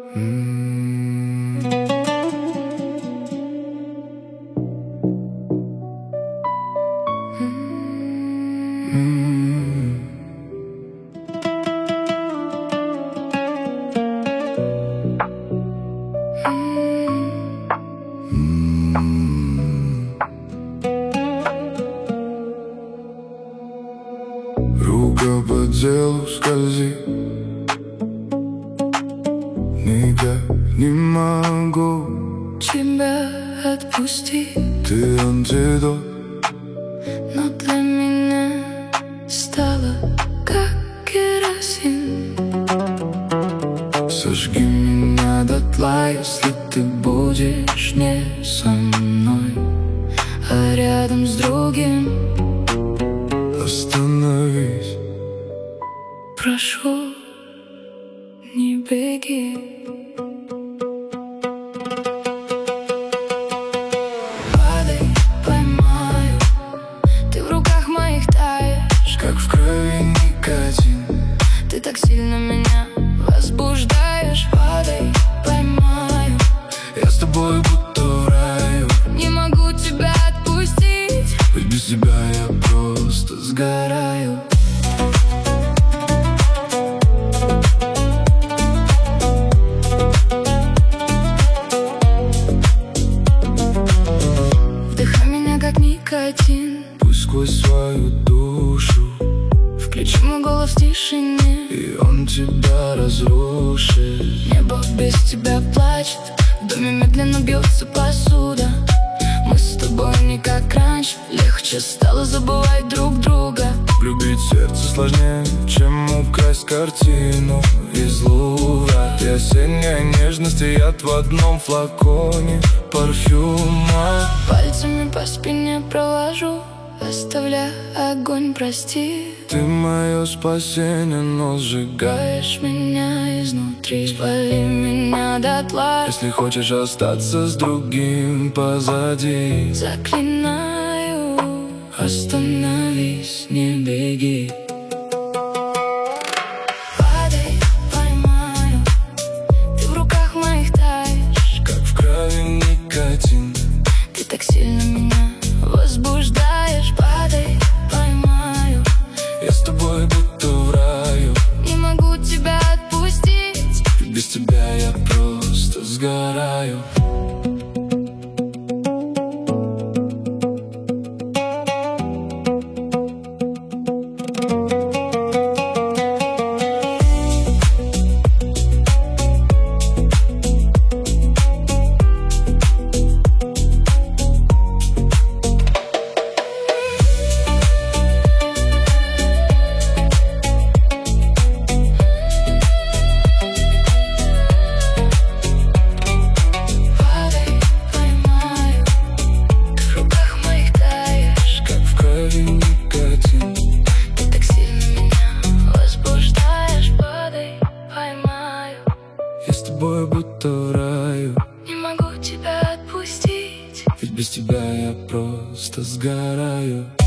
Рука по делу скользит, никак не могу тебя отпустить, ты антидот. но для меня стало как керосин. Сожги меня дотла, если ты будешь не со мной, А рядом с другим остановись. прошу, не беги. Падай, поймаю, ты в руках моих таешь, Как в крови никотин, ты так сильно меня возбуждаешь. Падай, поймаю, я с тобой будто в раю. не могу тебя отпустить, Ведь без тебя я просто сгораю. вдыхай меня как никотин, Пусть сквозь свою душу, включи мой голос в тишине. и он тебя разрушит. Небо без тебя плачет, в доме медленно бьется посуда. Мы с тобой не как раньше, легче стало забывать друг друга. Любить сердце сложнее, чем украсть картину из Лувра. И осенняя нежность, и яд в одном флаконе парфюма. Пальцами по спине провожу, оставляя огонь, прости. Ты мое спасение, но сжигаешь. Гаешь меня изнутри, спали меня дотла. Если хочешь остаться с другим позади, Заклинаю, остановись, не беги. Падай, поймаю, ты в руках моих таешь, как в крови никотин, ты так сильно меня возбуждаешь. Падай, поймаю, я с тобой будто в раю. не могу тебя отпустить, Ведь без тебя я просто сгораю. Я с тобой будто в раю, не могу тебя отпустить. ведь без тебя я просто сгораю.